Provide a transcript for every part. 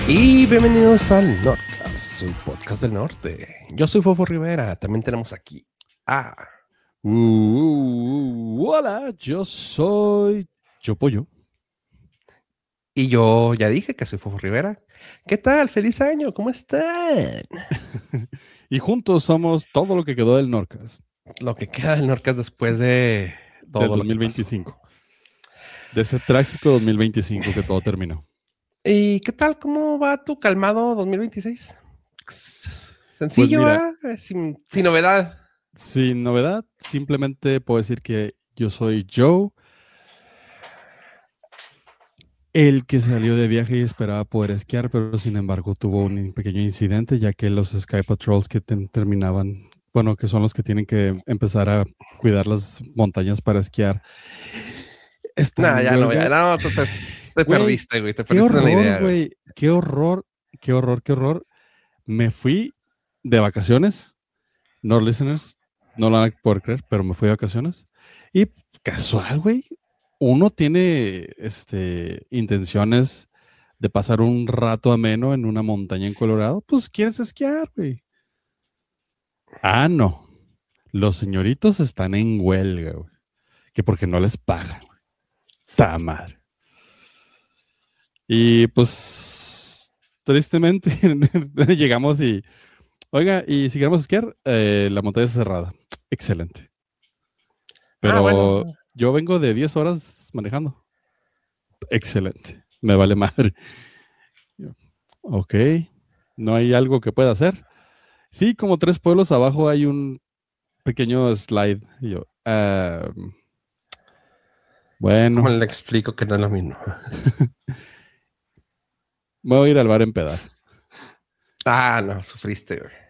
Y bienvenidos al Nordcast, su podcast del norte. Yo soy Fofo Rivera, también tenemos aquí a... Hola, yo soy Pollo. Y yo ya dije que soy Fofo Rivera. ¿Qué tal? ¡Feliz año! ¿Cómo están? Y juntos somos todo lo que quedó del Nordcast. Lo que queda del Nordcast después de todo del lo que 2025. De ese trágico 2025 que todo terminó. ¿Y qué tal? ¿Cómo va tu calmado 2026? Sencillo, Pues mira, sin novedad. sin novedad, simplemente puedo decir que yo soy Joe, el que salió de viaje y esperaba poder esquiar, pero sin embargo tuvo un pequeño incidente, ya que los Sky Patrols que terminaban, bueno, que son los que tienen que empezar a cuidar las montañas para esquiar, están No, en ya no, huelga. te perdiste, güey. Te perdiste una idea, güey. Güey. Qué horror, qué horror, qué horror. Me fui de vacaciones. No, listeners, no lo van a poder creer, pero me fui de vacaciones. Y casual, güey. Uno tiene intenciones de pasar un rato ameno en una montaña en Colorado. Pues quieres esquiar, güey. Ah, no. Los señoritos están en huelga, güey. Que porque no les pagan, güey. Ta madre. Y pues, tristemente, llegamos y, oiga, y si queremos esquiar, la montaña está cerrada. Excelente. Ah, Pero bueno. yo vengo de 10 horas manejando. Excelente. Me vale madre. Ok. No hay algo que pueda hacer. Sí, como 3 pueblos abajo hay un pequeño slide. Y yo, ¿Cómo bueno, le explico que no es lo mismo? me voy a ir al bar a empedar. Ah, no, sufriste, güey.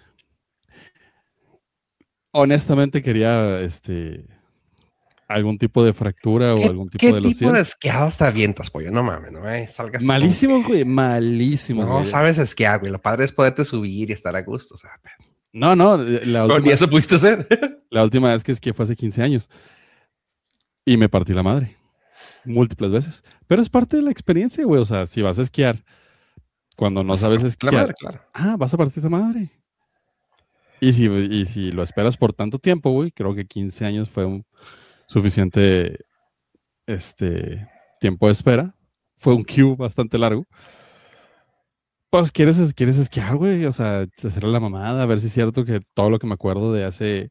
Honestamente quería algún tipo de fractura o algún ¿Qué tipo de tipo de lesión. esquiadas te avientas, pollo? No mames, no salgas así como Malísimos, que güey, malísimos, no güey. sabes esquiar, güey. Lo padre es poderte subir y estar a gusto, o sea. No, Pero ni eso pudiste hacer. la última vez que esquié fue hace 15 años y me partí la madre múltiples veces. Pero es parte de la experiencia, güey. O sea, si vas a esquiar cuando no Vas a sabes partir la esquiar, madre, claro. vas a partir la madre. Y si lo esperas por tanto tiempo, güey, creo que 15 años fue un suficiente tiempo de espera. Fue un queue bastante largo. Pues quieres esquiar, güey, o sea, hacer la mamada, a ver si es cierto que todo lo que me acuerdo de hace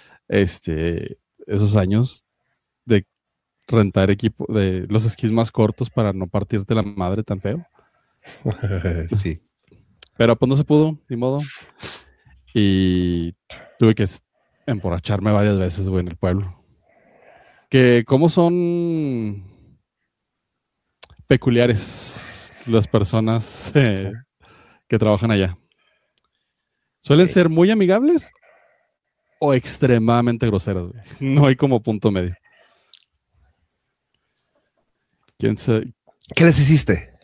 esos años de rentar equipo, de los esquís más cortos para no partirte la madre tan feo. Sí. Pero pues no se pudo, ni modo. Y tuve que emborracharme varias veces, güey, en el pueblo. Que cómo son peculiares las personas que trabajan allá. Suelen ser muy amigables o extremadamente groseras, güey. No hay como punto medio. ¿Quién sabe? ¿Qué les hiciste?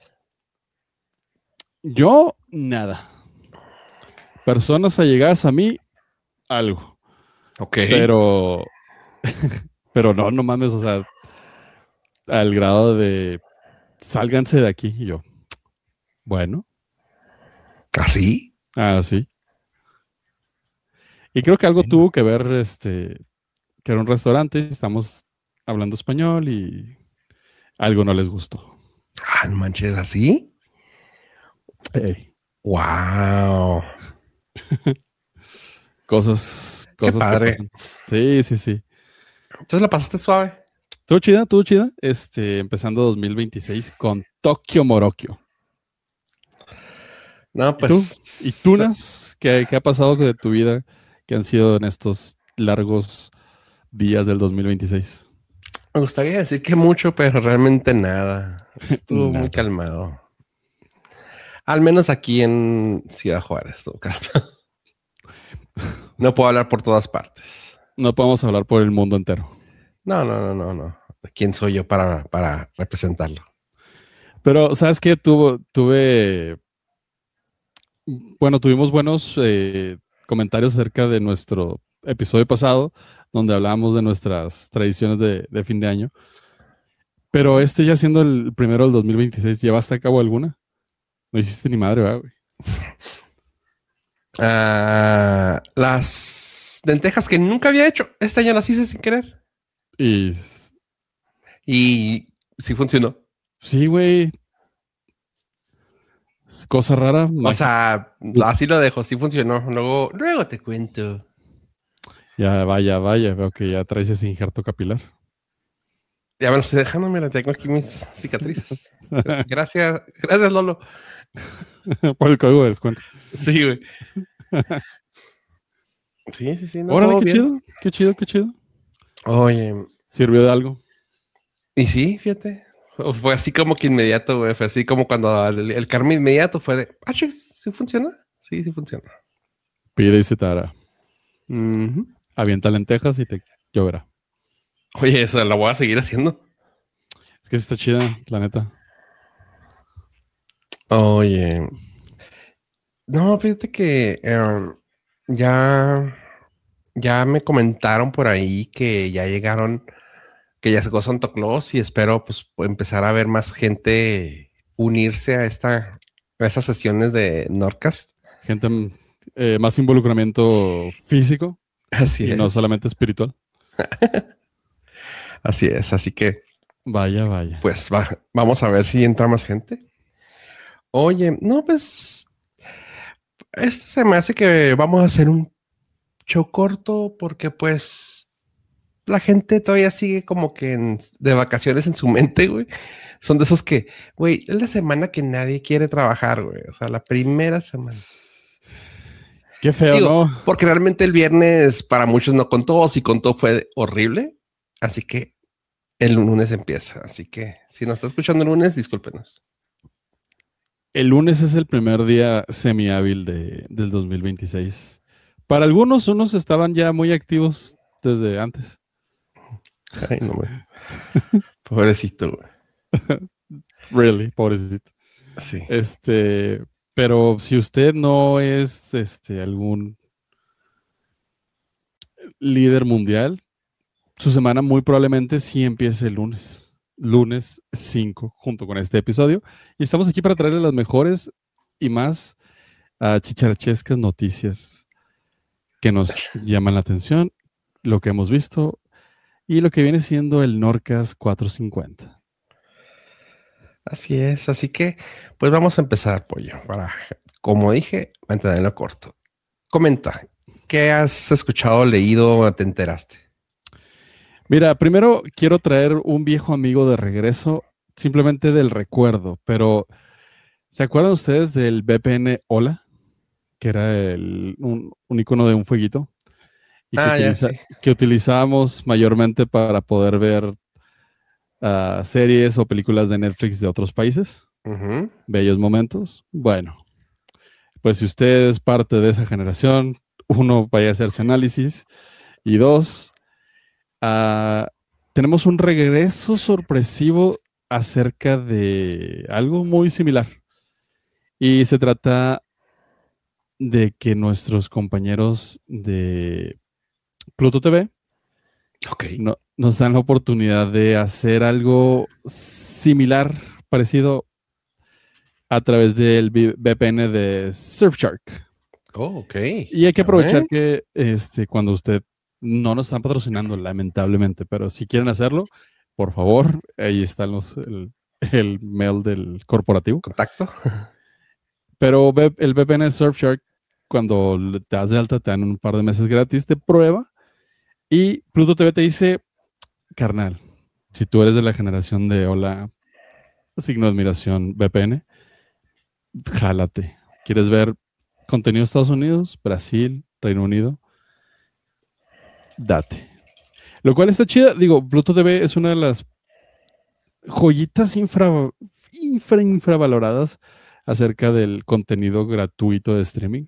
Yo, nada. Personas allegadas a mí, algo. Ok. Pero, pero no mames, o sea, al grado de sálganse de aquí. Y yo, bueno, ¿Así? sí. Y creo que algo tuvo que ver, que era un restaurante, estamos hablando español y algo no les gustó. Ah, no manches, ¿así? Ey. Wow. Cosas Qué que padre. pasan. Sí. Entonces la pasaste suave. Todo chida. Empezando 2026 con Tokio Morokio. No, ¿Y tú? pues. ¿Y tú, Nas? ¿Qué ha pasado de tu vida que han sido en estos largos días del 2026? Me gustaría decir que mucho, pero realmente nada. Estuvo muy Nada. calmado. Al menos aquí en Ciudad Juárez, estuvo calmado. No puedo hablar por todas partes. No podemos hablar por el mundo entero. No. ¿Quién soy yo para representarlo? Pero, ¿sabes qué? Tuvimos buenos comentarios acerca de nuestro episodio pasado, donde hablábamos de nuestras tradiciones de fin de año. Pero ya siendo el primero del 2026, ¿llevaste a cabo alguna? No hiciste ni madre, ¿verdad, güey? Las lentejas que nunca había hecho. Este año las hice sin querer. Y Y sí funcionó. sí, güey. Es cosa rara. O sea, así lo dejo. Sí funcionó. Luego te cuento. Ya, vaya. Veo que ya traes ese injerto capilar. Ya me lo estoy dejando. Mira, tengo aquí mis cicatrices. Gracias, Lolo. Por el código de descuento. Sí, güey. Sí. No, Órale, todo qué bien. chido. Qué chido. Oye, ¿Sirvió de algo? y sí, fíjate. Fue así como que inmediato, güey. Fue así como cuando el karma inmediato fue de, chicos, ¿sí funciona? Sí funciona. Pide y se te hará. Ujú. Avienta lentejas y te lloverá. Oye, eso la voy a seguir haciendo. Es que sí está chida, la neta. Oye, no, fíjate que ya, ya me comentaron por ahí que ya llegaron, que ya sacó Santa Claus y espero pues empezar a ver más gente unirse a esas sesiones de Nordcast. Gente, más involucramiento físico Así y no es, solamente espiritual. así es. Así que Vaya. pues vamos a ver si entra más gente. Oye, no, pues este se me hace que vamos a hacer un show corto porque pues la gente todavía sigue como que de vacaciones en su mente, güey. Son de esos que, güey, es la semana que nadie quiere trabajar, güey. O sea, la primera semana. Qué feo, Digo, ¿no? porque realmente el viernes para muchos no contó, si contó fue horrible. Así que el lunes empieza. Así que si nos está escuchando el lunes, discúlpenos. El lunes es el primer día semihábil del 2026. Para algunos, unos estaban ya muy activos desde antes. Ay, no, güey. Pobrecito, güey. Really, pobrecito. Sí. Pero si usted no es algún líder mundial, su semana muy probablemente sí empiece el lunes. Lunes 5, junto con este episodio. Y estamos aquí para traerle las mejores y más chicharachescas noticias que nos llaman la atención, lo que hemos visto y lo que viene siendo el Nordcast 450. Así es. Así que, pues vamos a empezar, pollo. Como dije, mantenerlo corto. Comenta, ¿qué has escuchado, leído o te enteraste? Mira, primero quiero traer un viejo amigo de regreso, simplemente del recuerdo, pero ¿se acuerdan ustedes del VPN Hola? Que era un icono de un fueguito y Ya, sí. que utilizábamos mayormente para poder ver series o películas de Netflix de otros países. Ujú. Bellos momentos. Bueno, pues si usted es parte de esa generación, uno, vaya a hacerse análisis y dos, tenemos un regreso sorpresivo acerca de algo muy similar. Y se trata de que nuestros compañeros de Pluto TV Ok. nos dan la oportunidad de hacer algo similar, parecido a través del VPN de Surfshark. Oh, ok. Y hay que A aprovechar ver. que cuando usted no nos están patrocinando, lamentablemente, pero si quieren hacerlo, por favor, ahí están el mail del corporativo. Contacto. Pero el VPN de Surfshark, cuando te das de alta, te dan un par de meses gratis de prueba. Y Pluto TV te dice, carnal, si tú eres de la generación de hola, signo de admiración VPN, jálate. ¿Quieres ver contenido de Estados Unidos, Brasil, Reino Unido? Date. Lo cual está chida. Digo, Pluto TV es una de las joyitas infravaloradas acerca del contenido gratuito de streaming.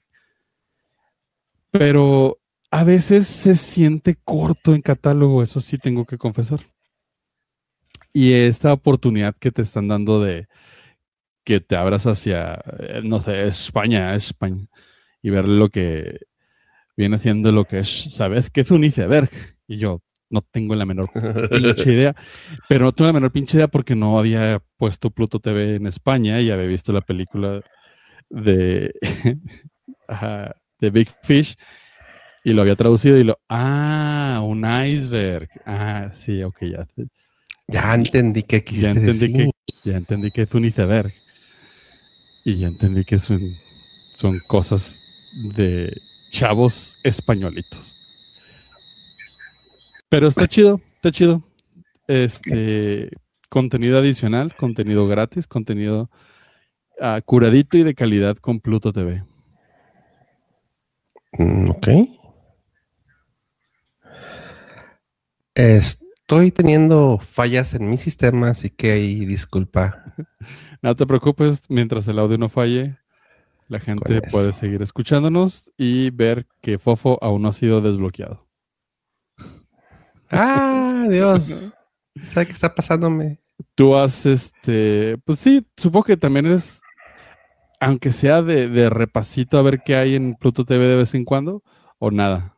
Pero a veces se siente corto en catálogo, eso sí tengo que confesar. Y esta oportunidad que te están dando de que te abras hacia, no sé, España, y ver lo que viene haciendo lo que es, ¿sabes qué es un iceberg? Y yo, No tengo la menor pinche idea. Pero no tengo la menor pinche idea porque no había puesto Pluto TV en España y había visto la película de, ajá, de Big Fish y lo había traducido y un iceberg. Ah, sí, ok, ya. Ya entendí qué Ya quisiste entendí decir. ya entendí que es un iceberg. Y ya entendí que son cosas de chavos españolitos. Pero está chido, está chido. Contenido adicional, contenido gratis, contenido curadito y de calidad con Pluto TV. Ok. Estoy teniendo fallas en mi sistema, así que ahí disculpa No te preocupes, mientras el audio no falle, la con gente eso. puede seguir escuchándonos y ver que Fofo aún no ha sido desbloqueado. Ah, Dios. ¿Sabe qué está pasándome? Tú has, pues sí, supongo que también eres, aunque sea de repasito a ver qué hay en Pluto TV de vez en cuando, o nada.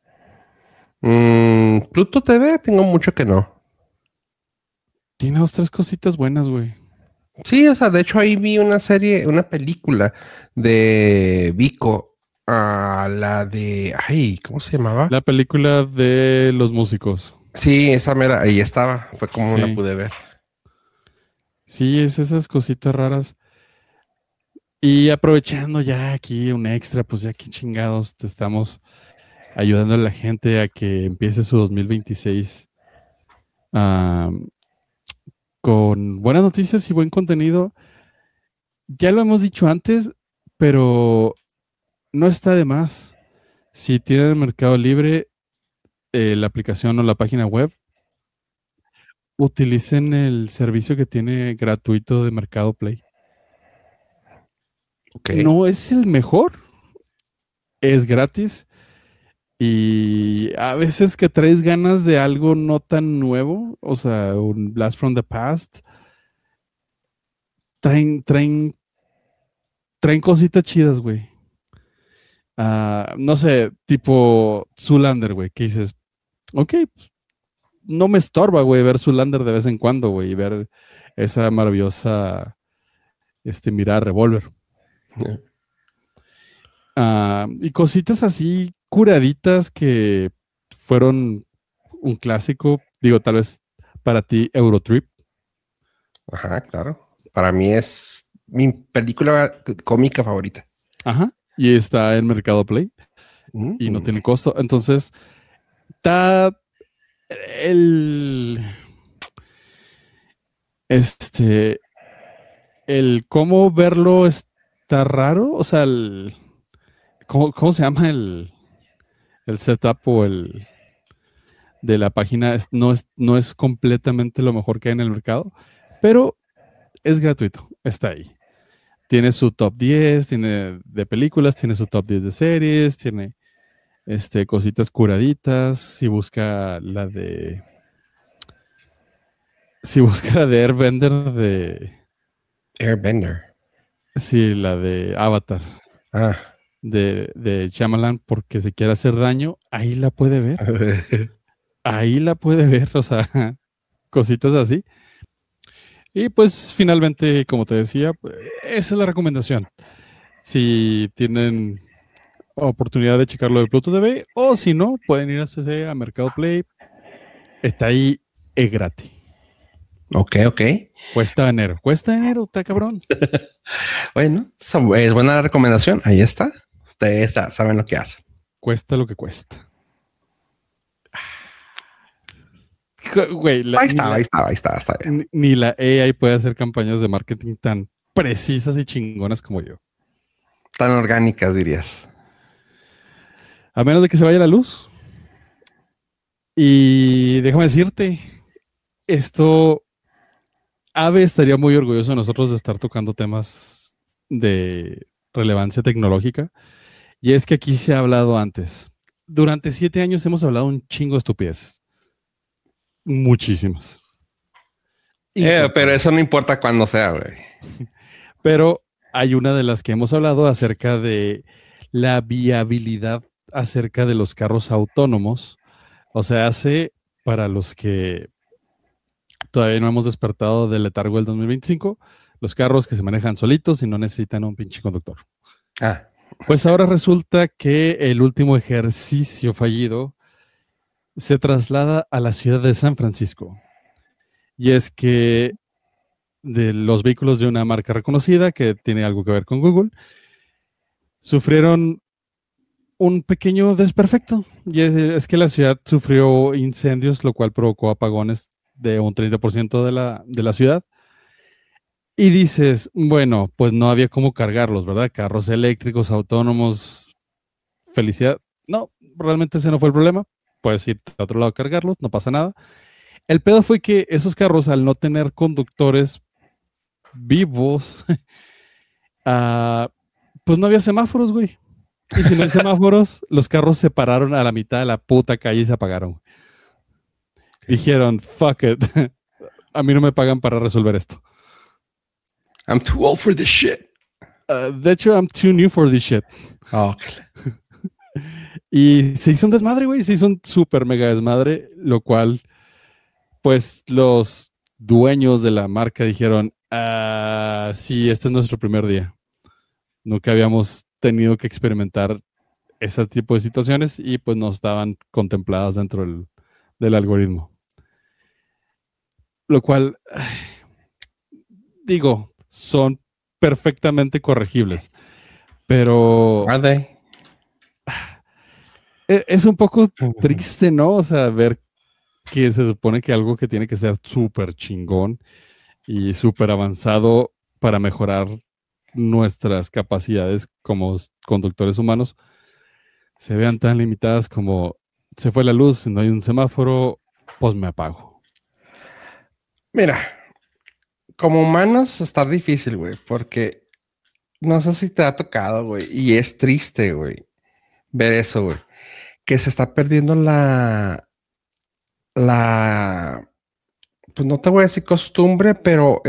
Pluto TV, tengo mucho que no. Tiene dos, tres cositas buenas, güey. Sí, o sea, de hecho ahí vi una serie, una película de Vico, la de, ay, ¿cómo se llamaba? La película de los músicos. Sí, esa mera, ahí estaba, fue como la Sí, pude ver. sí, es esas cositas raras. Y aprovechando ya aquí un extra, pues ya aquí chingados, te estamos ayudando a la gente a que empiece su 2026 ah, con buenas noticias y buen contenido. Ya lo hemos dicho antes, pero no está de más. Si tienen Mercado Libre, la aplicación o la página web, utilicen el servicio que tiene gratuito de Mercado Play. Ok, No es el mejor, es gratis y a veces que traes ganas de algo no tan nuevo, o sea, un Blast from the Past, traen, traen, traen cositas chidas, güey. No sé, tipo Zoolander, güey, que dices, ok, no me estorba, güey, ver Zoolander de vez en cuando, güey, y ver esa maravillosa, mirada Revolver. Y cositas así curaditas que fueron un clásico, digo, tal vez para ti, Eurotrip. ajá, claro. Para mí es mi película cómica favorita. Ajá. Y está en Mercado Play y no Mm, tiene costo. Entonces, está el, este, el cómo verlo está raro. O sea, ¿cómo se llama el setup o el de la página? No es completamente lo mejor que hay en el mercado, pero es gratuito, está ahí. Tiene su top 10, tiene de películas, tiene su top 10 de series, tiene cositas curaditas. Si busca la de Airbender Airbender. sí, la de Avatar, Ah. de Shyamalan, porque se quiere hacer daño, ahí la puede ver. Ahí la puede ver, o sea, cositas así. Y pues finalmente, como te decía, pues, esa es la recomendación. Si tienen oportunidad de checarlo de Pluto TV, o si no, pueden ir a Mercado Play. Está ahí, es gratis. Ok, ok. Cuesta enero, está cabrón. Bueno, es buena la recomendación. Ahí está. Ustedes saben lo que hacen. Cuesta lo que cuesta. Güey, Ahí está, ahí está, ahí está, está bien. ni la AI puede hacer campañas de marketing tan precisas y chingonas como yo. Tan orgánicas, dirías. A menos de que se vaya la luz. Y déjame decirte, esto, Ave estaría muy orgulloso de nosotros de estar tocando temas de relevancia tecnológica. Y es que aquí se ha hablado antes. Durante 7 años hemos hablado un chingo de estupideces. Muchísimas. Pero Incontables. eso no importa cuándo sea, güey. Pero hay una de las que hemos hablado acerca de la viabilidad acerca de los carros autónomos. O sea, para los que todavía no hemos despertado del letargo del 2025, los carros que se manejan solitos y no necesitan un pinche conductor. Ah, Pues ahora resulta que el último ejercicio fallido se traslada a la ciudad de San Francisco. Y es que de los vehículos de una marca reconocida que tiene algo que ver con Google, sufrieron un pequeño desperfecto. Y es que la ciudad sufrió incendios, lo cual provocó apagones de un 30% de la ciudad. Y dices, bueno, pues no había cómo cargarlos, ¿verdad? Carros eléctricos, autónomos, felicidad. No, realmente ese no fue el problema. Puedes ir a otro lado a cargarlos, no pasa nada. El pedo fue que esos carros, al no tener conductores vivos, pues no había semáforos, güey. Y si no hay semáforos, los carros se pararon a la mitad de la puta calle y se apagaron. Dijeron, fuck it. A mí no me pagan para resolver esto. I'm too old for this shit. De hecho, I'm too new for this shit. Oh, Y se hizo un desmadre, güey. Se hizo un súper mega desmadre, lo cual, pues, los dueños de la marca dijeron, sí, este es nuestro primer día. Nunca habíamos tenido que experimentar ese tipo de situaciones y pues no estaban contempladas dentro del algoritmo. Lo cual, digo, son perfectamente corregibles. Pero are they? es un poco triste, ¿no? O sea, ver que se supone que algo que tiene que ser súper chingón y súper avanzado para mejorar nuestras capacidades como conductores humanos se vean tan limitadas como se fue la luz, no hay un semáforo, pues me apago. Mira, como humanos está difícil, güey, porque no sé si te ha tocado, güey, y es triste, güey, ver eso, güey, que se está perdiendo pues no te voy a decir costumbre, pero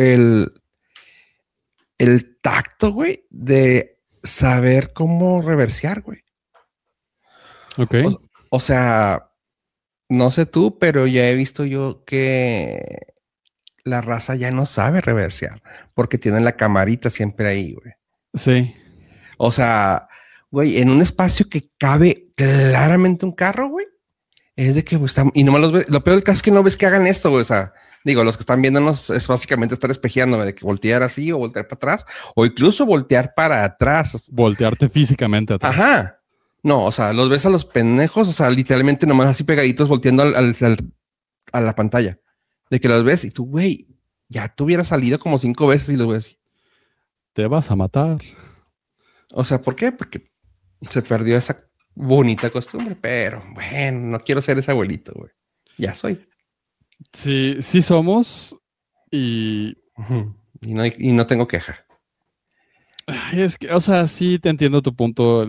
el tacto, güey, de saber cómo reversear, güey. Ok. O sea, no sé tú, pero ya he visto yo que la raza ya no sabe reversear porque tienen la camarita siempre ahí, güey. Sí. O sea, güey, en un espacio que cabe claramente un carro, güey, es de que pues, y nomás los ves. Lo peor del caso es que no ves que hagan esto, güey. O sea, digo, los que están viéndonos es básicamente estar espejeándome de que voltear así o voltear para atrás o incluso voltear para atrás. Voltearte físicamente atrás. Ajá. No, o sea, los ves a los pendejos, o sea, literalmente nomás así pegaditos volteando a la pantalla. De que los ves y tú, güey, ya te hubieras salido como 5 veces y los ves. Te vas a matar. O sea, ¿por qué? Porque se perdió esa bonita costumbre, pero bueno, no quiero ser ese abuelito, güey. Ya soy. Sí, sí somos y Y no tengo queja. es que, o sea, sí te entiendo tu punto.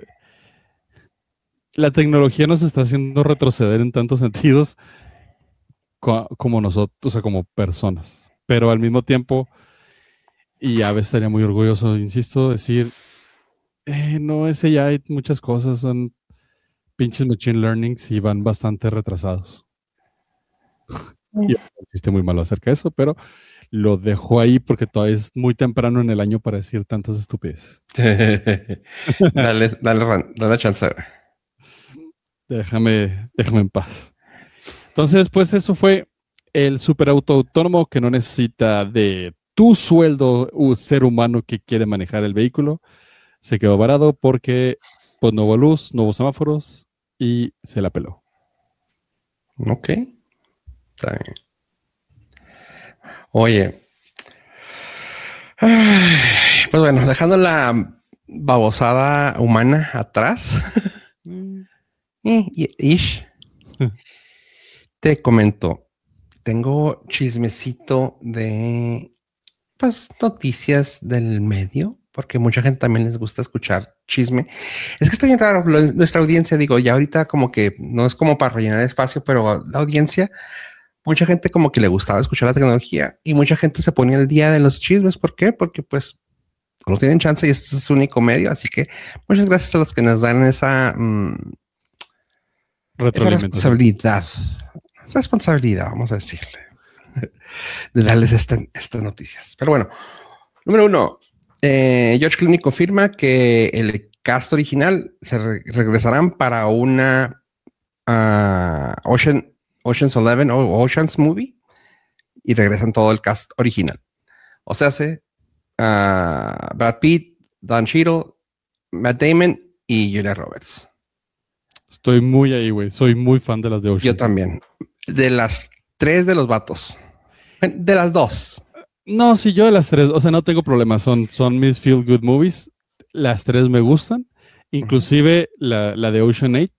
La tecnología nos está haciendo retroceder en tantos sentidos como nosotros, o sea, como personas. Pero al mismo tiempo, y a veces estaría muy orgulloso, insisto, decir, no, ese ya hay muchas cosas, son pinches machine learnings y van bastante retrasados. Y existe muy malo acerca de eso, pero lo dejo ahí porque todavía es muy temprano en el año para decir tantas estupideces. dale chance, güey. Déjame en paz. Entonces, pues eso fue el superauto autónomo que no necesita de tu sueldo, un ser humano que quiere manejar el vehículo. Se quedó varado porque pues no hubo luz, no hubo semáforos y se la peló. Ok. Está bien. Oye. Pues bueno, dejando la babosada humana atrás. Ish. Te comento. Tengo chismecito de pues noticias del medio, porque mucha gente también les gusta escuchar chisme. Es que está bien raro nuestra audiencia, digo, ya ahorita como que no es como para rellenar espacio, pero la audiencia, mucha gente como que le gustaba escuchar la tecnología y mucha gente se ponía al día de los chismes. ¿Por qué? Porque pues no tienen chance y este es su único medio. Así que muchas gracias a los que nos dan esa Retroalimentación. responsabilidad. responsabilidad, vamos a decirle, de darles estas noticias. Pero bueno, número 1, George Clooney confirma que el cast original se regresarán para una Ocean's 11 o Ocean's Movie y regresan todo el cast original. O sea, Brad Pitt, Don Cheadle, Matt Damon y Julia Roberts. Estoy muy ahí, güey. Soy muy fan de las de Ocean. Yo también. De las 3 de los vatos. De las 2. No, sí, yo de las 3. O sea, no tengo problema. Son mis feel good movies. Las 3 me gustan. Inclusive la de Ocean 8.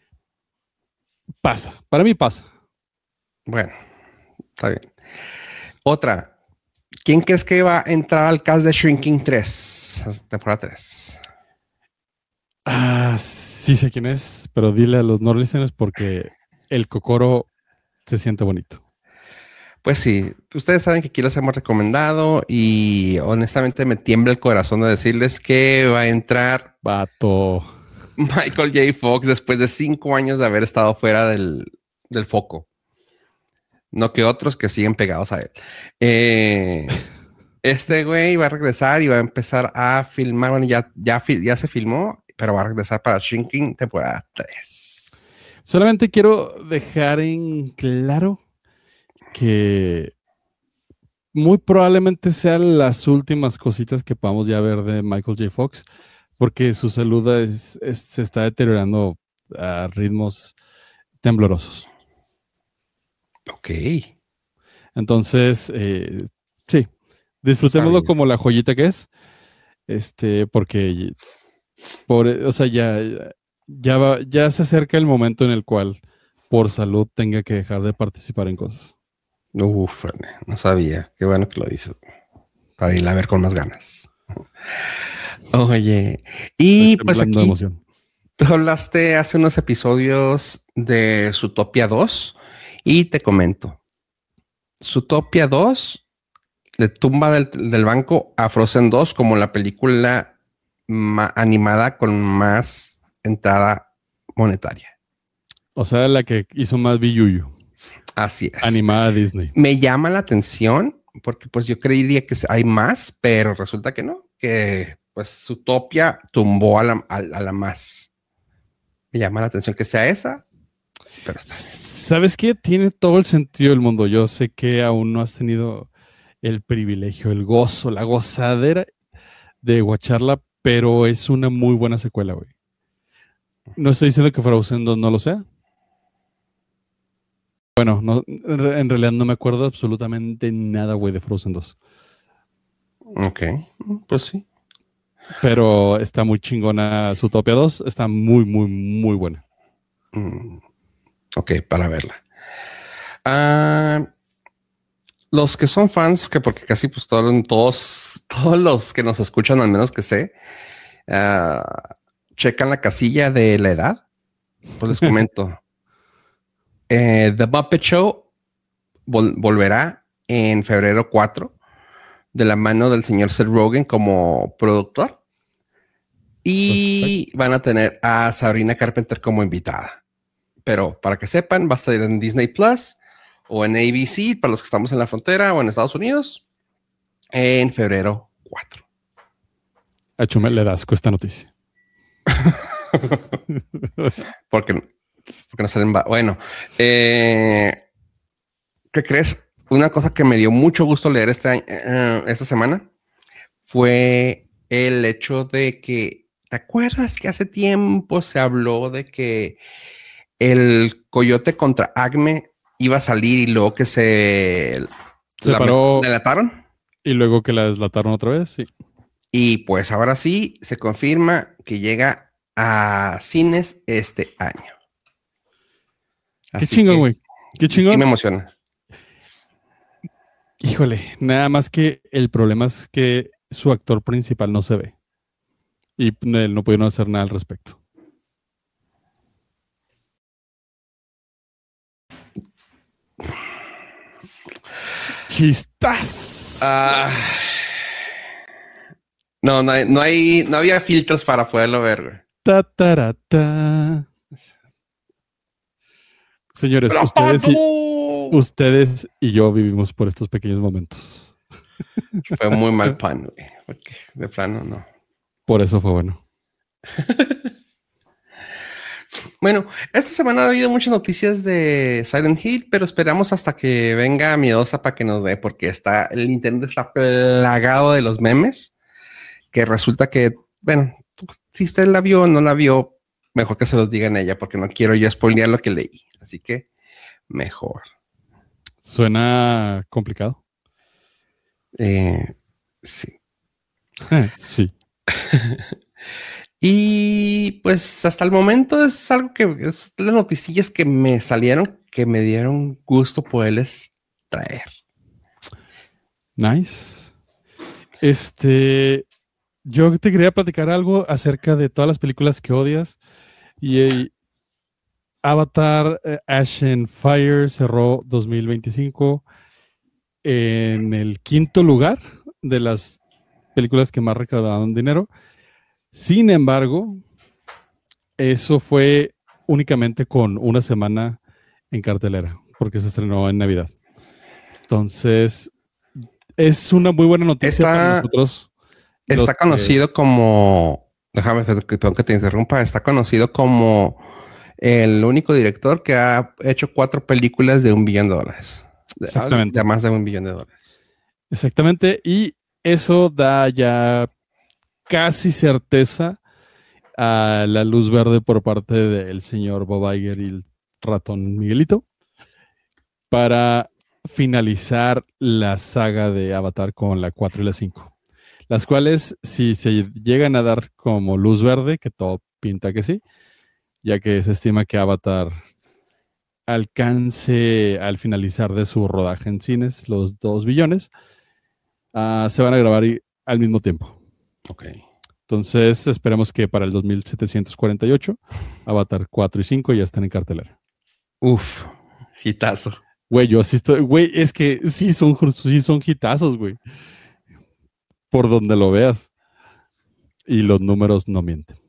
Pasa. Para mí pasa. Bueno, está bien. Otra. ¿Quién crees que va a entrar al cast de Shrinking 3? Temporada 3. Sí sé quién es, pero dile a los no listeners porque el Kokoro se siente bonito. Pues sí, ustedes saben que aquí los hemos recomendado y honestamente me tiembla el corazón de decirles que va a entrar Vato. Michael J. Fox después de 5 años de haber estado fuera del foco. No que otros que siguen pegados a él. Este güey va a regresar y va a empezar a filmar. Bueno, ya se filmó, pero va a regresar para Shrinking temporada 3. Solamente quiero dejar en claro que muy probablemente sean las últimas cositas que podamos ya ver de Michael J. Fox, porque su salud se está deteriorando a ritmos temblorosos. Ok. Entonces, sí, disfrutémoslo como la joyita que es, porque o sea, ya se acerca el momento en el cual por salud tenga que dejar de participar en cosas. Uf, no sabía. Qué bueno que lo dices. Para ir a ver con más ganas. Oye, y pues aquí emoción. Tú hablaste hace unos episodios de Zootopia 2 y te comento. Zootopia 2 le tumba del banco a Frozen 2 como la película animada con más entrada monetaria. O sea, la que hizo más billuyo. Así es. Animada Disney. Me llama la atención porque pues yo creería que hay más, pero resulta que no, que pues Zootopia tumbó a la más. Me llama la atención que sea esa, pero está bien. ¿Sabes qué? Tiene todo el sentido del mundo. Yo sé que aún no has tenido el privilegio, el gozo, la gozadera de guacharla, pero es una muy buena secuela, güey. No estoy diciendo que Frozen 2 no lo sea. Bueno, no, en realidad no me acuerdo absolutamente nada, güey, de Frozen 2. Ok, pues sí. Pero está muy chingona. Zootopia 2 está muy, muy, muy buena. Ok, para verla. Los que son fans, que porque casi pues todos los que nos escuchan, al menos que sé, checan la casilla de la edad. Pues les comento. The Muppet Show volverá en febrero 4 de la mano del señor Seth Rogen como productor. Y perfecto, van a tener a Sabrina Carpenter como invitada. Pero para que sepan, va a estar en Disney Plus o en ABC para los que estamos en la frontera o en Estados Unidos en febrero 4. A Chumel le das con esta noticia. porque no salen. Bueno, ¿qué crees? Una cosa que me dio mucho gusto leer esta semana fue el hecho de que, ¿te acuerdas que hace tiempo se habló de que el Coyote contra Acme iba a salir y luego que se paró, delataron? Y luego que la deslataron otra vez, sí. Y pues ahora sí se confirma que llega a cines este año. Qué chingón, güey. Qué chingón. Sí me emociona. Híjole, nada más que el problema es que su actor principal no se ve. Y no pudieron hacer nada al respecto. Chistas. No había filtros para poderlo ver, güey. Señores, Ustedes y yo vivimos por estos pequeños momentos. Fue muy mal pan, güey. Porque de plano no. Por eso fue bueno. Bueno, esta semana ha habido muchas noticias de Silent Hill, pero esperamos hasta que venga Miedosa para que nos dé, porque el internet está plagado de los memes, que resulta que, bueno, si usted la vio o no la vio, mejor que se los digan ella, porque no quiero yo spoilear lo que leí. Así que mejor. Suena complicado. Sí. Sí. Y pues hasta el momento es algo que es las noticias que me salieron, que me dieron gusto poderles traer. Nice. Yo te quería platicar algo acerca de todas las películas que odias. Y Avatar, Ash and Fire cerró 2025 en el 5º lugar de las películas que más recaudaron dinero. Sin embargo, eso fue únicamente con una semana en cartelera, porque se estrenó en Navidad. Entonces, es una muy buena noticia para nosotros. Está conocido como, déjame que te interrumpa, está conocido como el único director que ha hecho 4 películas de $1 billón. Exactamente. De más de $1 billón. Exactamente. Y eso da ya casi certeza a la luz verde por parte del señor Bob Iger y el ratón Miguelito para finalizar la saga de Avatar con la 4 y la 5. Las cuales, si se llegan a dar como luz verde, que todo pinta que sí, ya que se estima que Avatar alcance al finalizar de su rodaje en cines los 2 billones, se van a grabar al mismo tiempo. Ok. Entonces, esperemos que para el 2748, Avatar 4 y 5 ya estén en cartelera. Uf, hitazo. Güey, yo así estoy. Güey, es que sí son hitazos, güey. Por donde lo veas. Y los números no mienten.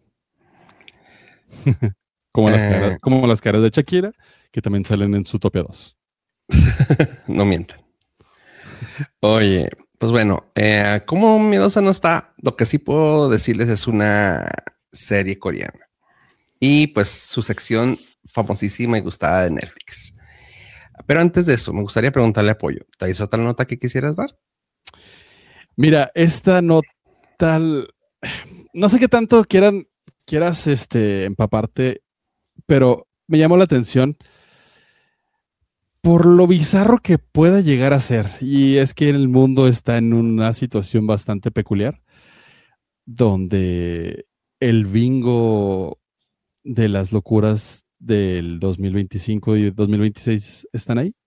como las caras de Shakira, que también salen en su Zootopia 2. No mienten. Oye, pues bueno, como Miedosa no está, lo que sí puedo decirles es una serie coreana. Y pues su sección famosísima y gustada de Netflix. Pero antes de eso, me gustaría preguntarle a Pollo, ¿traes otra nota que quisieras dar? Mira, esta nota, no sé qué tanto quieras empaparte, pero me llamó la atención por lo bizarro que pueda llegar a ser. Y es que el mundo está en una situación bastante peculiar, donde el bingo de las locuras del 2025 y 2026 están ahí.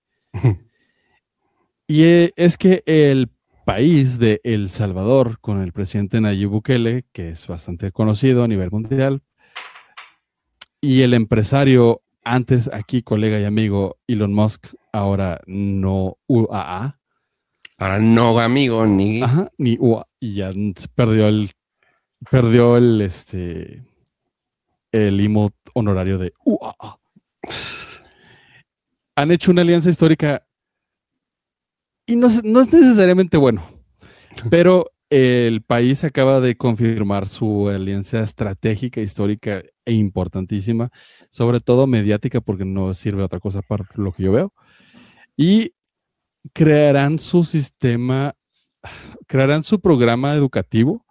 Y es que el país de El Salvador, con el presidente Nayib Bukele, que es bastante conocido a nivel mundial, y el empresario, antes aquí colega y amigo Elon Musk, ahora no UAA. Ahora no, amigo, ni... Ajá, ni UAA, y ya perdió el emote honorario de UAA. Han hecho una alianza histórica y no es necesariamente bueno, pero el país acaba de confirmar su alianza estratégica, histórica e importantísima, sobre todo mediática, porque no sirve otra cosa para lo que yo veo. Y crearán su programa educativo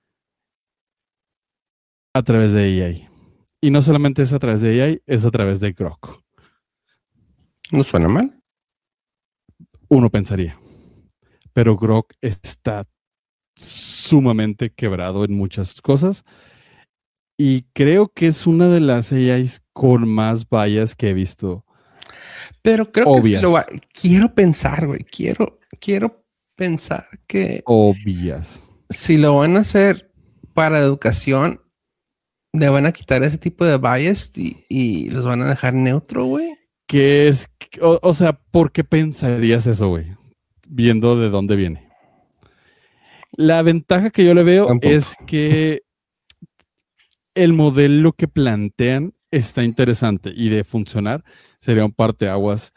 a través de AI. Y no solamente es a través de AI, es a través de Grok. ¿No suena mal? Uno pensaría. Pero Grok está sumamente quebrado en muchas cosas. Y creo que es una de las AIs con más bias que he visto. Pero creo obvias. que sí quiero pensar, güey. Quiero pensar que... Obvias. Si lo van a hacer para educación, le van a quitar ese tipo de bias y los van a dejar neutro, güey. ¿Qué es? O sea, ¿por qué pensarías eso, güey? Viendo de dónde viene. La ventaja que yo le veo es que el modelo que plantean está interesante y de funcionar sería un parteaguas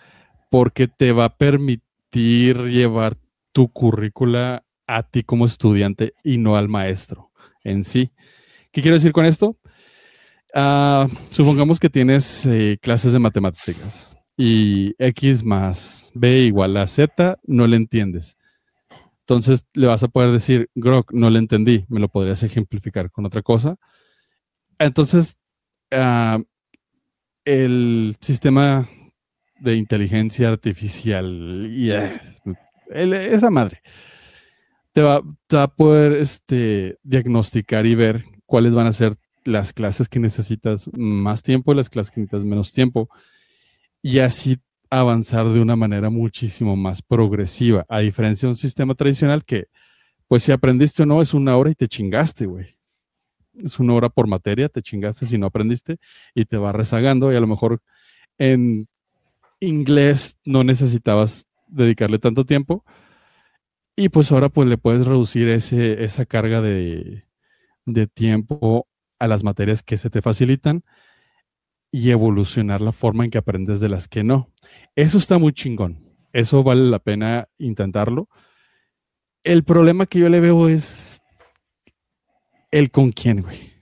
porque te va a permitir llevar tu currícula a ti como estudiante y no al maestro en sí. ¿Qué quiero decir con esto? Supongamos que tienes clases de matemáticas y X más B igual a Z, no le entiendes. Entonces le vas a poder decir, Grok, no le entendí, me lo podrías ejemplificar con otra cosa. Entonces, uh, el sistema de inteligencia artificial y esa madre te va a poder diagnosticar y ver cuáles van a ser las clases que necesitas más tiempo y las clases que necesitas menos tiempo y así avanzar de una manera muchísimo más progresiva, a diferencia de un sistema tradicional que, pues si aprendiste o no, es una hora y te chingaste, güey. Es una hora por materia, te chingaste si no aprendiste y te va rezagando y a lo mejor en inglés no necesitabas dedicarle tanto tiempo y pues ahora pues le puedes reducir esa carga de tiempo a las materias que se te facilitan y evolucionar la forma en que aprendes de las que no. Eso está muy chingón. Eso vale la pena intentarlo. El problema que yo le veo es el con quién, güey.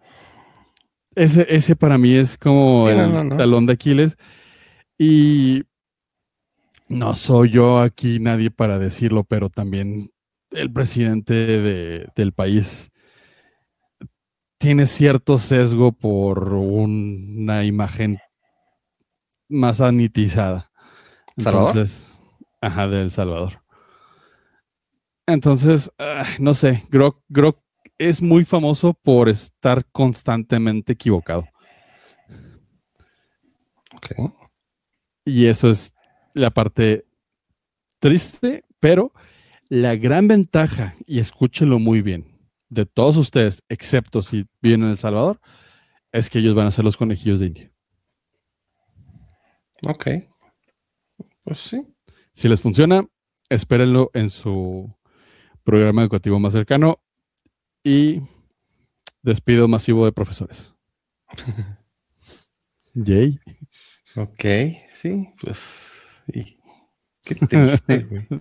Ese para mí es como Sí, el no. talón de Aquiles y no soy yo aquí nadie para decirlo, pero también el presidente del país tiene cierto sesgo por una imagen más sanitizada. ¿Salvador? Entonces, ajá, de El Salvador. Entonces, no sé, Grok es muy famoso por estar constantemente equivocado. Ok. Y eso es la parte triste, pero la gran ventaja, y escúchenlo muy bien, de todos ustedes, excepto si viven en El Salvador, es que ellos van a ser los conejillos de India. Ok. Pues sí. Si les funciona, espérenlo en su programa educativo más cercano y despido masivo de profesores. Yay. Ok. Sí, pues. Sí. Qué triste, güey.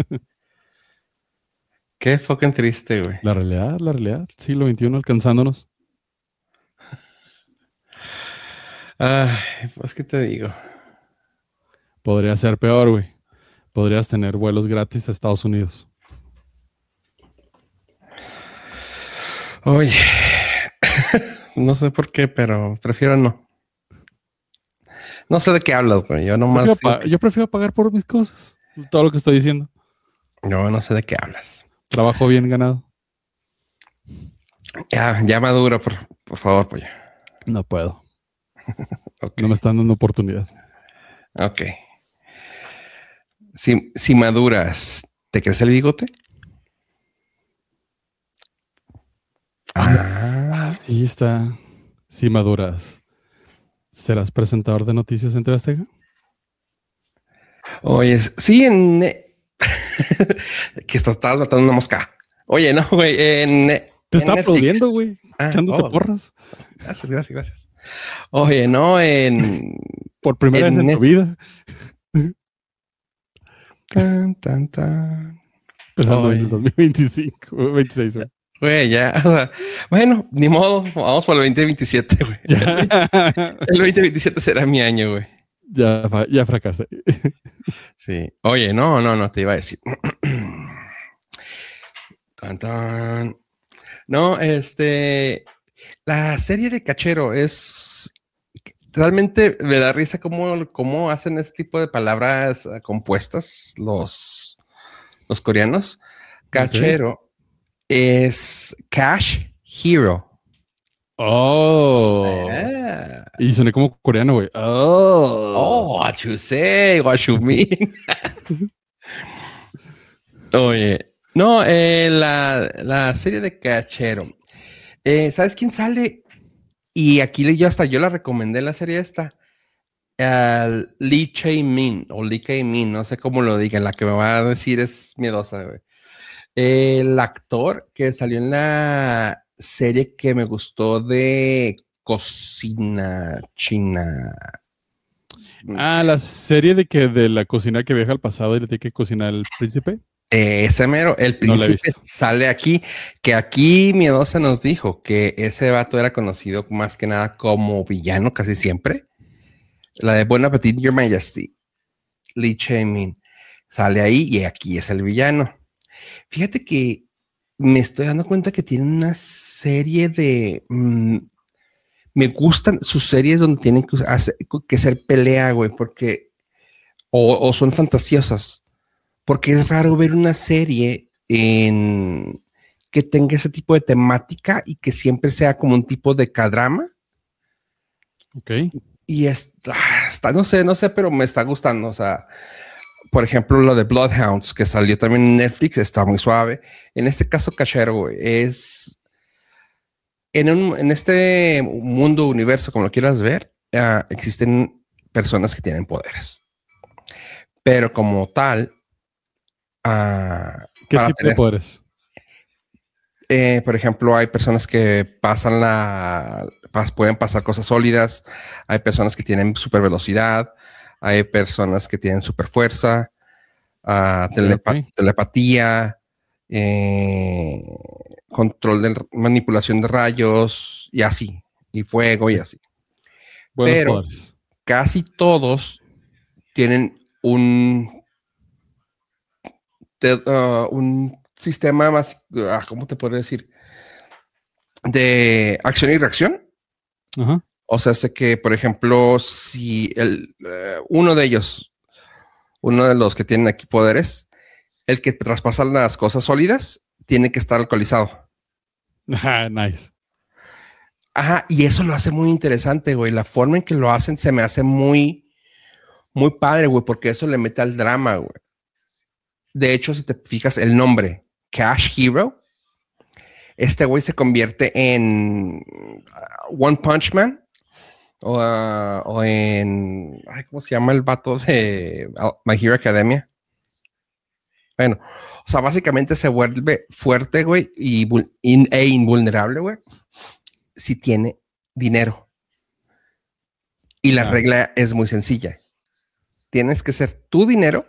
Qué fucking triste, güey. La realidad, siglo XXI alcanzándonos. Ay, pues, ¿qué te digo? Podría ser peor, güey. Podrías tener vuelos gratis a Estados Unidos. Oye, no sé por qué, pero prefiero no. No sé de qué hablas, güey. Yo nomás digo que Yo prefiero pagar por mis cosas. Todo lo que estoy diciendo. yo no sé de qué hablas. Trabajo bien ganado. Ya madura, por favor, pollo. No puedo. Ok, No me están dando oportunidad. ok. Si maduras, ¿te crece el bigote? Ah. Sí está. Sí maduras. ¿Serás presentador de noticias en TV Azteca? Oye, sí, que estabas matando una mosca. Oye, no, güey, Te en está Netflix. aplaudiendo, güey. Echándote porras. Gracias. Oye, no, Por primera vez en en tu Net- vida. tan. Empezando en el Oye, 2025, 26, güey. güey, ya, o sea, bueno, ni modo, vamos por el 2027, güey. Ya, El 2027 será mi año, güey. ya fracasé. Sí. Oye, no, te iba a decir. Tan. No, la serie de Cachero es realmente me da risa cómo hacen ese tipo de palabras compuestas los coreanos. Ok. Cachero es Cash Hero. Oh. Ah. Y soné como coreano, güey. Oh. Oh, what you say, what you mean. Oye, no, la serie de Cachero. ¿Sabes quién sale? Y aquí yo la recomendé la serie esta. Lee Chae-min o Lee Chae-min, no sé cómo lo digan, la que me va a decir es miedosa, güey. El actor que salió en la serie que me gustó de cocina china. Ah, la serie de la cocina que viaja al pasado y le tiene que cocinar el príncipe. Ese mero, el No la he príncipe visto. sale aquí, que aquí Miedosa nos dijo que ese vato era conocido más que nada como villano casi siempre. La de Bon Appetit, Your Majesty, Lee Chae-min, sale ahí y aquí es el villano. Fíjate que me estoy dando cuenta que tiene una serie de... me gustan sus series donde tienen que ser pelea, güey, porque... O son fantasiosas. Porque es raro ver una serie que tenga ese tipo de temática y que siempre sea como un tipo de K-drama. Ok. Y está, no sé, pero me está gustando. O sea, por ejemplo, lo de Bloodhounds, que salió también en Netflix, está muy suave. En este caso, Cachero, güey, es en este mundo, universo, como lo quieras ver, existen personas que tienen poderes. Pero como tal, ¿Qué para tipo de tener, poderes? por ejemplo, hay personas que pueden pasar cosas sólidas, hay personas que tienen super velocidad, hay personas que tienen super fuerza, Ok. telepatía, eh, control de manipulación de rayos y así, y fuego y así. Buenos Pero poderes. casi todos tienen un sistema más, ¿cómo te podría decir? De acción y reacción. Ajá. O sea, sé que, por ejemplo, si uno de ellos, uno de los que tienen aquí poderes, el que traspasa las cosas sólidas, tiene que estar alcoholizado. Ah, nice. Ajá, y eso lo hace muy interesante, güey. La forma en que lo hacen se me hace muy padre, güey, porque eso le mete al drama, güey. De hecho, si te fijas el nombre, Cash Hero, este güey se convierte en One Punch Man o en, ay, ¿cómo se llama el vato de My Hero Academia? Bueno, o sea, básicamente se vuelve fuerte, güey, e invulnerable, güey, si tiene dinero. Y la Ya. regla es muy sencilla. Tienes que ser tu dinero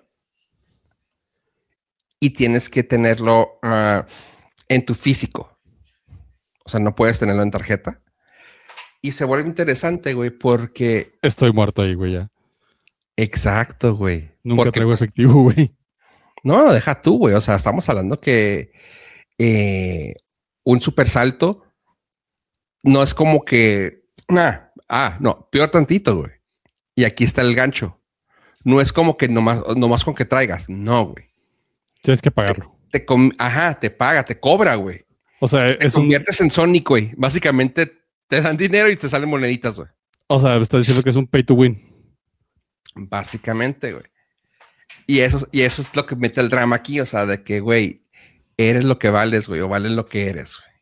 y tienes que tenerlo en tu físico. O sea, no puedes tenerlo en tarjeta. Y se vuelve interesante, güey, porque... Estoy muerto ahí, güey, ya. Exacto, güey. Nunca Porque, traigo pues, efectivo, güey. no, deja tú, güey. O sea, estamos hablando que eh, un super salto no es como que... no, peor tantito, güey. Y aquí está el gancho. No es como que nomás con que traigas. No, güey. Tienes que pagarlo. Te paga, te cobra, güey. O sea, Te conviertes en Sonic, güey. Básicamente te dan dinero y te salen moneditas, güey. O sea, está diciendo que es un pay to win. Básicamente, güey. Y eso es lo que mete el drama aquí, o sea, de que, güey, eres lo que vales, güey, o vales lo que eres, güey.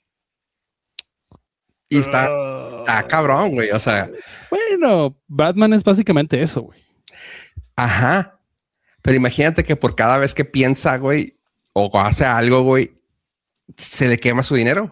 Y está cabrón, güey, o sea, Bueno, Batman es básicamente eso, güey. ajá. Pero imagínate que por cada vez que piensa, güey, o hace algo, güey, se le quema su dinero.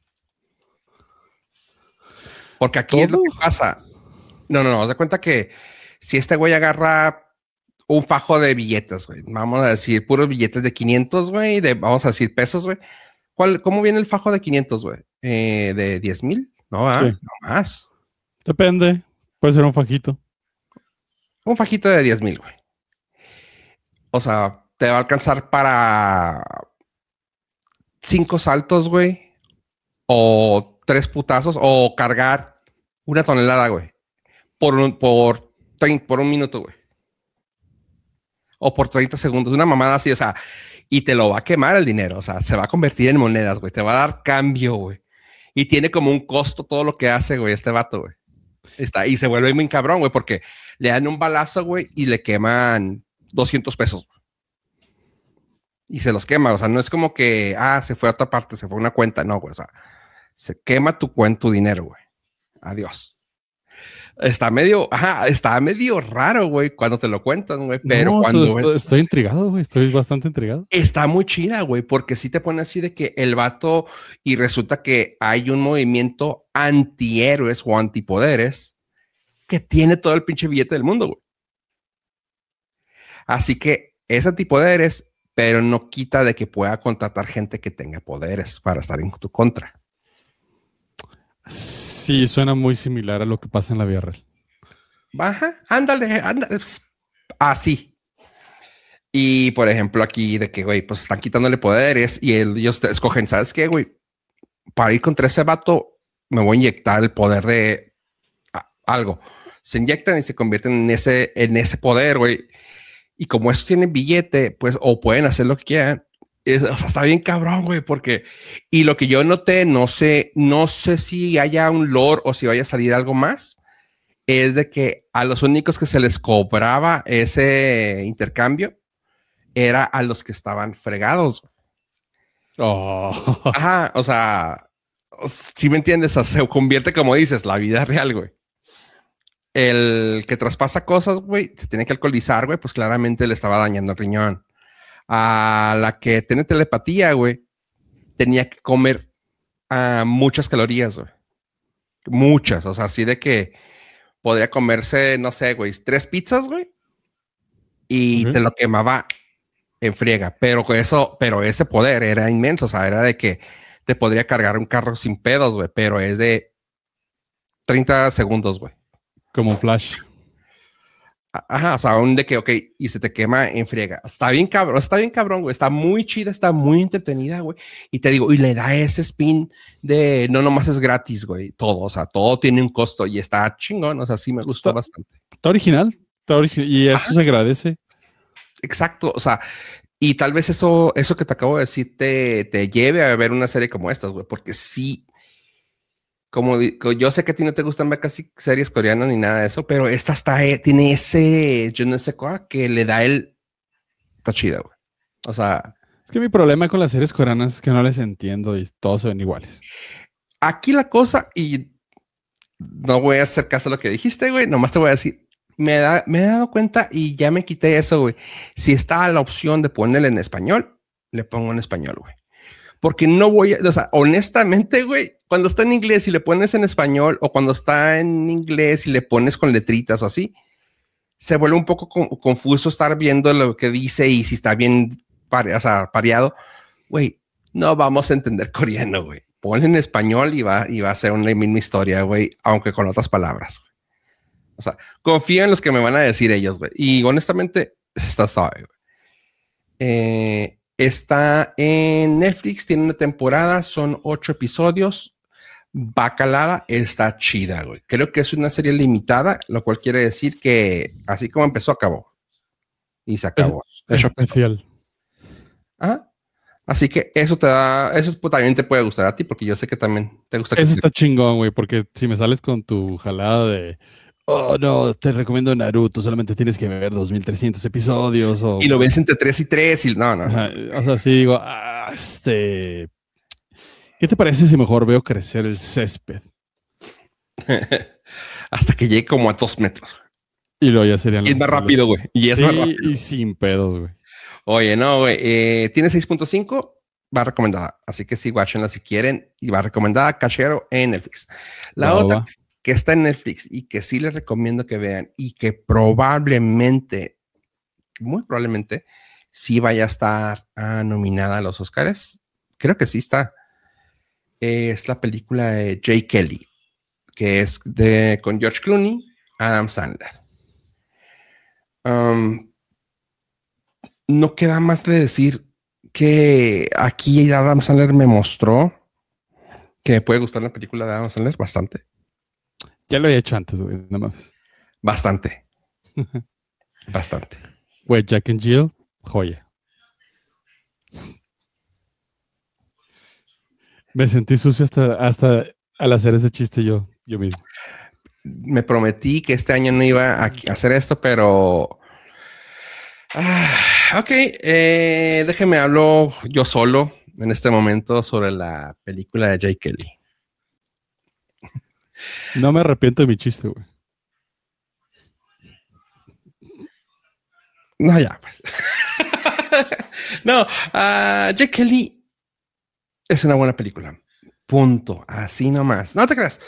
Porque aquí es lo ¿Todo? que pasa. No, haz de cuenta que si este güey agarra un fajo de billetes, güey, vamos a decir, puros billetes de 500, güey, vamos a decir pesos, güey. ¿Cómo viene el fajo de 500, güey? ¿De 10,000? No, Sí. no más. Depende. Puede ser un fajito. Un fajito de 10,000, güey. O sea, te va a alcanzar para 5 saltos, güey. O 3 putazos. O cargar 1 tonelada, güey. Por un minuto, güey. O por 30 segundos. Una mamada así, o sea. Y te lo va a quemar el dinero. O sea, se va a convertir en monedas, güey. Te va a dar cambio, güey. Y tiene como un costo todo lo que hace, güey, este vato, güey. Y se vuelve muy cabrón, güey, porque le dan un balazo, güey, y le queman 200 pesos. Y se los quema. O sea, no es como que, se fue a otra parte, se fue a una cuenta. No, güey. O sea, se quema tu dinero, güey. Adiós. Está medio raro, güey, cuando te lo cuentan, güey, pero No, cuando ves, estoy intrigado, güey. Estoy bastante intrigado. está muy chida, güey, porque sí te pone así de que el vato y resulta que hay un movimiento antihéroes o antipoderes que tiene todo el pinche billete del mundo, güey. Así que es antipoderes, pero no quita de que pueda contratar gente que tenga poderes para estar en tu contra. Sí, suena muy similar a lo que pasa en la vida real. Baja, ándale. Así. Y por ejemplo, aquí de que, güey, pues están quitándole poderes y ellos te escogen, ¿sabes qué, güey? Para ir contra ese vato, me voy a inyectar el poder de algo. Se inyectan y se convierten en ese poder, güey. Y como estos tienen billete, pues, o pueden hacer lo que quieran. O sea, está bien cabrón, güey, porque... Y lo que yo noté, no sé si haya un lore o si vaya a salir algo más, es de que a los únicos que se les cobraba ese intercambio era a los que estaban fregados. Oh. Ajá, o sea, si me entiendes, o sea, se convierte, como dices, la vida real, güey. El que traspasa cosas, güey, se tiene que alcoholizar, güey, pues claramente le estaba dañando el riñón. A la que tiene telepatía, güey, tenía que comer muchas calorías, güey. Muchas, o sea, así de que podría comerse, no sé, güey, 3 pizzas, güey, y te lo quemaba en friega, pero ese poder era inmenso, o sea, era de que te podría cargar un carro sin pedos, güey, pero es de 30 segundos, güey. Como un flash. Ajá, o sea, un de que, ok, y se te quema en friega. Está bien cabrón, güey. Está muy chida, está muy entretenida, güey. Y te digo, y le da ese spin de no nomás es gratis, güey. Todo, o sea, todo tiene un costo y está chingón. O sea, sí me gustó bastante. Está original, y eso Ajá. se agradece. Exacto, o sea, y tal vez eso que te acabo de decir te lleve a ver una serie como estas, güey, porque sí, como yo sé que a ti no te gustan ver casi series coreanas ni nada de eso, pero esta tiene ese, yo no sé cuál, que le da está chida, güey. O sea, es que mi problema con las series coreanas es que no les entiendo y todos se ven iguales. aquí la cosa, y no voy a hacer caso a lo que dijiste, güey, nomás te voy a decir, me he dado cuenta y ya me quité eso, güey. Si está la opción de ponerle en español, le pongo en español, güey. Porque no voy a, o sea, honestamente, güey, cuando está en inglés y le pones en español o cuando está en inglés y le pones con letritas o así, se vuelve un poco confuso estar viendo lo que dice y si está bien pareado. Güey, no vamos a entender coreano, güey. Ponle en español y va a ser una misma historia, güey, aunque con otras palabras. Güey. O sea, confío en los que me van a decir ellos, güey. Y honestamente, está suave, güey. Está en Netflix, tiene una temporada, son 8 episodios. Va calada, está chida, güey. Creo que es una serie limitada, lo cual quiere decir que así como empezó, acabó. Y se acabó. Es especial. Ajá. Así que eso también te puede gustar a ti, porque yo sé que también te gusta. Eso está chingón, güey, porque si me sales con tu jalada de oh, no, te recomiendo Naruto, solamente tienes que ver 2300 episodios. Y lo ves entre 3 y 3 y no. Ajá, o sea, sí digo, ¿qué te parece si mejor veo crecer el césped? Hasta que llegue como a 2 metros. Y luego ya serían... Y es más rápido, güey. Y es más rápido. Y sin pedos, güey. Oye, no, güey. Tiene 6.5, va recomendada. Así que sí, watchenla si quieren. Y va recomendada Cachero en Netflix. La otra que está en Netflix y que sí les recomiendo que vean y que probablemente, muy probablemente, sí vaya a estar nominada a los Oscars. Creo que sí está. Es la película de Jay Kelly, que es con George Clooney, Adam Sandler. No queda más de decir que aquí Adam Sandler me mostró que me puede gustar la película de Adam Sandler bastante. Ya lo había hecho antes, güey, nada más. Bastante. Bastante. Güey, Jack and Jill, joya. Me sentí sucio hasta al hacer ese chiste yo mismo. Me prometí que este año no iba a hacer esto, pero... ok, déjeme hablo yo solo en este momento sobre la película de Jay Kelly. No me arrepiento de mi chiste, güey. No, ya, pues. No, Jay Kelly es una buena película. Punto. Así nomás. No te creas.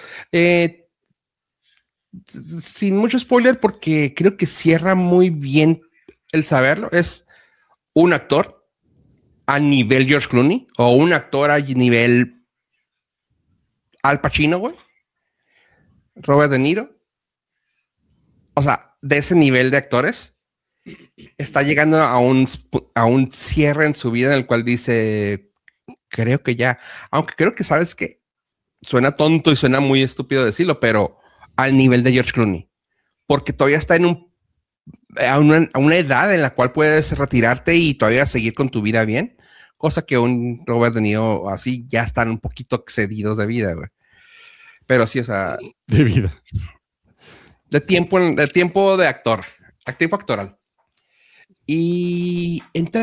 Sin mucho spoiler, porque creo que cierra muy bien el saberlo, es un actor a nivel George Clooney o un actor a nivel Al Pacino, güey, Robert De Niro. O sea, de ese nivel de actores está llegando a un cierre en su vida en el cual dice, creo que ya, aunque creo que sabes que suena tonto y suena muy estúpido decirlo, pero al nivel de George Clooney, porque todavía está a una edad en la cual puedes retirarte y todavía seguir con tu vida bien, cosa que un Robert De Niro así ya están un poquito excedidos de vida, güey. Pero sí, o sea, De vida. de tiempo de actor, tiempo actoral. Y entra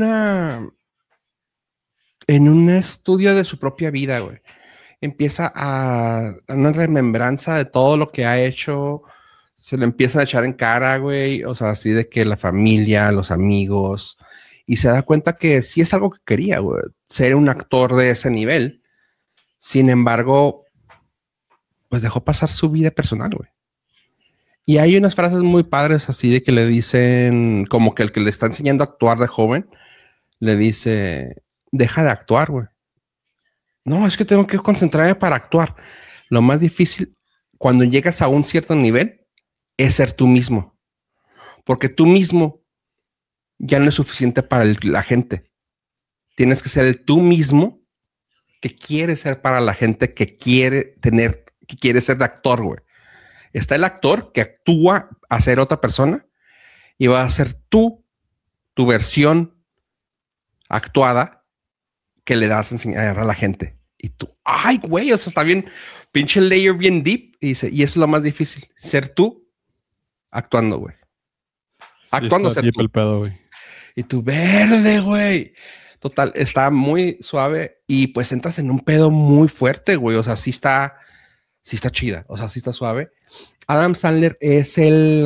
en un estudio de su propia vida, güey. Empieza a una remembranza de todo lo que ha hecho. Se lo empiezan a echar en cara, güey. O sea, así de que la familia, los amigos. Y se da cuenta que sí es algo que quería, güey. Ser un actor de ese nivel. Sin embargo, pues dejó pasar su vida personal, güey. Y hay unas frases muy padres así de que le dicen, como que el que le está enseñando a actuar de joven, le dice, deja de actuar, güey. No, es que tengo que concentrarme para actuar. Lo más difícil cuando llegas a un cierto nivel es ser tú mismo, porque tú mismo ya no es suficiente para la gente. Tienes que ser el tú mismo que quiere ser para la gente que quiere tener, que quiere ser de actor, güey. Está el actor que actúa a ser otra persona y va a ser tú, tu versión actuada que le das a enseñar a la gente. Y tú, ay, güey, o sea, está bien, pinche layer bien deep. Y dice, y eso es lo más difícil, ser tú actuando, güey. Actuando Está ser deep tú. el pedo, güey. Y tú, verde, güey. Total, está muy suave y pues entras en un pedo muy fuerte, güey. O sea, sí está chida, o sea, sí está suave. Adam Sandler es el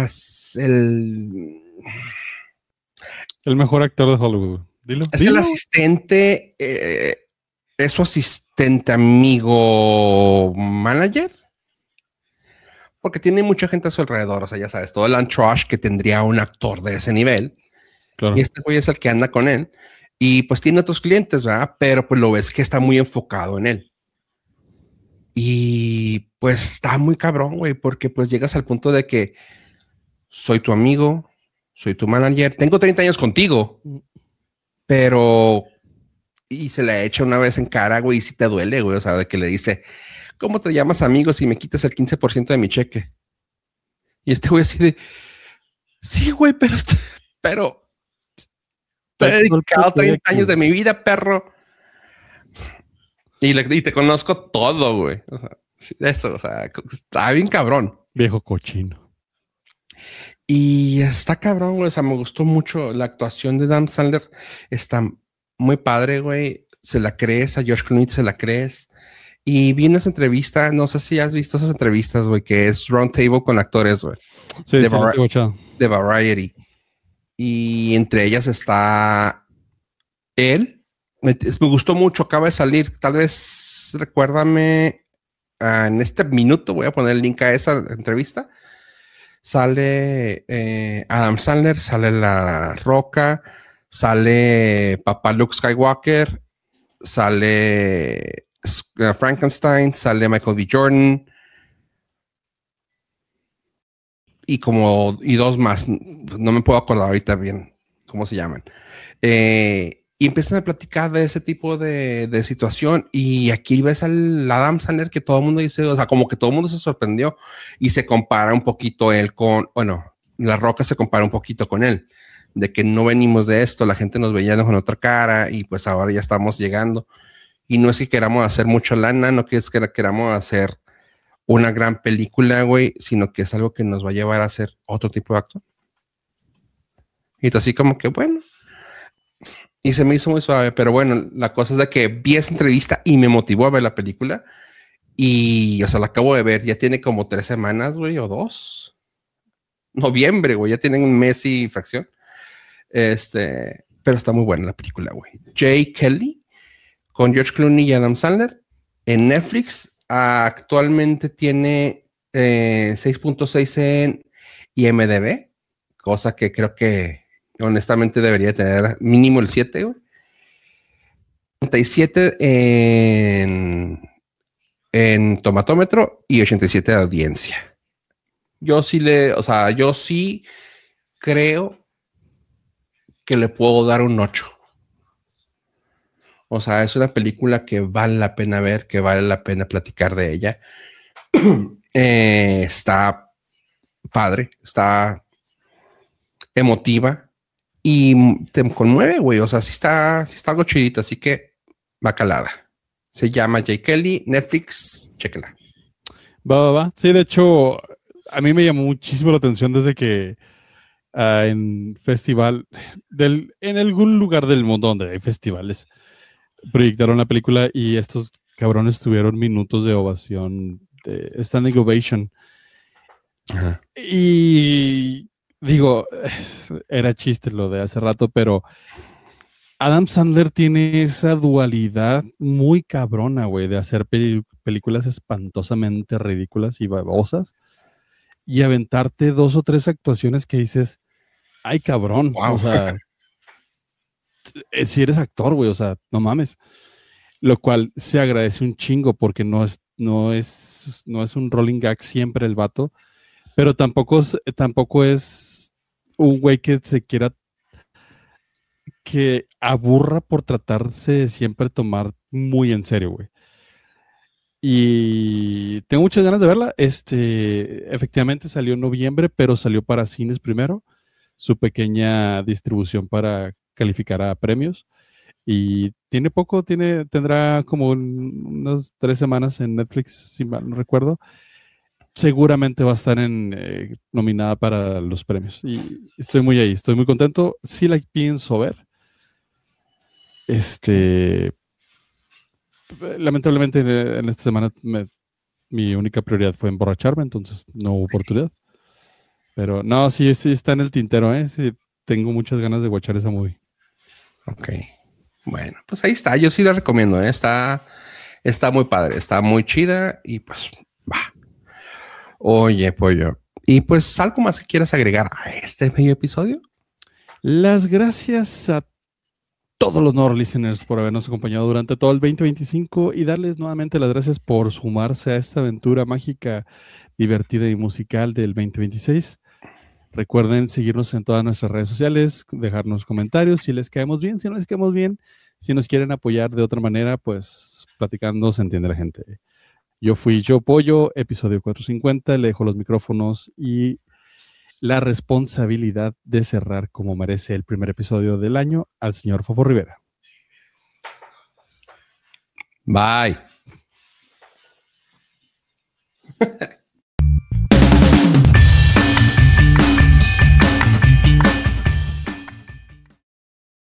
mejor actor de Hollywood. Dilo. es el asistente, es su asistente amigo manager, porque tiene mucha gente a su alrededor, o sea, ya sabes, todo el entourage que tendría un actor de ese nivel. Claro. Y este güey es el que anda con él. Y pues tiene otros clientes, ¿verdad? Pero pues lo ves que está muy enfocado en él. Y pues está muy cabrón, güey, porque pues llegas al punto de que soy tu amigo, soy tu manager, tengo 30 años contigo, pero... Y se le echa una vez en cara, güey, y si te duele, güey, o sea, de que le dice, ¿cómo te llamas amigo si me quitas el 15% de mi cheque? Y este güey así de, sí, güey, pero te he dedicado 30 años de mi vida, perro. Y te conozco todo, güey. O sea, eso, o sea, está bien cabrón. Viejo cochino. Y está cabrón, güey. O sea, me gustó mucho la actuación de Dan Sandler. Está muy padre, güey. Se la crees, a George Clooney se la crees. Y vi esa entrevista, no sé si has visto esas entrevistas, güey, que es Round Table con actores, güey. Sí, de Variety. Y entre ellas está él. Me gustó mucho, acaba de salir. Tal vez recuérdame en este minuto, voy a poner el link a esa entrevista. Sale Adam Sandler, sale La Roca, sale Papá Luke Skywalker, sale Frankenstein, sale Michael B. Jordan y dos más. No me puedo acordar ahorita bien cómo se llaman. Y empiezan a platicar de ese tipo de situación. Y aquí ves al Adam Sandler que todo el mundo dice, o sea, como que todo el mundo se sorprendió y se compara un poquito él con, bueno, La Roca se compara un poquito con él, de que no venimos de esto, la gente nos veía con otra cara y pues ahora ya estamos llegando. Y no es que queramos hacer mucho lana, no es que queramos hacer una gran película, güey, sino que es algo que nos va a llevar a hacer otro tipo de actor. Y tú así como que, bueno. Y se me hizo muy suave, pero bueno, la cosa es de que vi esa entrevista y me motivó a ver la película. Y, o sea, la acabo de ver, ya tiene como 3 semanas, güey, o 2. Noviembre, güey, ya tienen un mes y fracción. Pero está muy buena la película, güey. Jay Kelly con George Clooney y Adam Sandler en Netflix. Actualmente tiene 6.6 en IMDb cosa que creo que honestamente debería tener mínimo el 7, güey. 87 en tomatómetro y 87 de audiencia. Yo sí creo que le puedo dar un 8. O sea, es una película que vale la pena ver, que vale la pena platicar de ella. Está padre, está emotiva y te conmueve, güey. O sea, sí está algo chidito, así que bacalada. Se llama Jay Kelly, Netflix, chéquela. Va. Sí, de hecho, a mí me llamó muchísimo la atención desde que en festival, en algún lugar del mundo donde hay festivales, proyectaron la película y estos cabrones tuvieron minutos de ovación, de standing ovation. Ajá. Y digo, era chiste lo de hace rato, pero Adam Sandler tiene esa dualidad muy cabrona, güey, de hacer películas espantosamente ridículas y babosas y aventarte 2 o 3 actuaciones que dices, ay, cabrón, Wow. o sea, si eres actor, güey, o sea, no mames. Lo cual se agradece un chingo porque no es un rolling gag siempre el vato, pero tampoco es un güey que se quiera que aburra por tratarse de siempre tomar muy en serio, güey. Y tengo muchas ganas de verla. Efectivamente salió en noviembre, pero salió para cines primero, su pequeña distribución para calificar a premios. Y tendrá como unas 3 semanas en Netflix, si mal no recuerdo. Seguramente va a estar nominada para los premios. Y estoy muy contento. Sí la pienso ver. Lamentablemente en esta semana mi única prioridad fue emborracharme, entonces no hubo oportunidad. Pero no, sí está en el tintero, ¿eh? Sí, tengo muchas ganas de watchar esa movie. Ok. Bueno, pues ahí está. Yo sí la recomiendo, ¿eh? Está muy padre, está muy chida y pues va. Oye, pollo. Y pues algo más que quieras agregar a este medio episodio. Las gracias a todos los nuevos listeners por habernos acompañado durante todo el 2025 y darles nuevamente las gracias por sumarse a esta aventura mágica, divertida y musical del 2026. Recuerden seguirnos en todas nuestras redes sociales, dejarnos comentarios si les caemos bien, si no les caemos bien, si nos quieren apoyar de otra manera, pues platicando se entiende la gente. Yo fui Yo Pollo, episodio 450, le dejo los micrófonos y la responsabilidad de cerrar como merece el primer episodio del año al señor Fofo Rivera. Bye.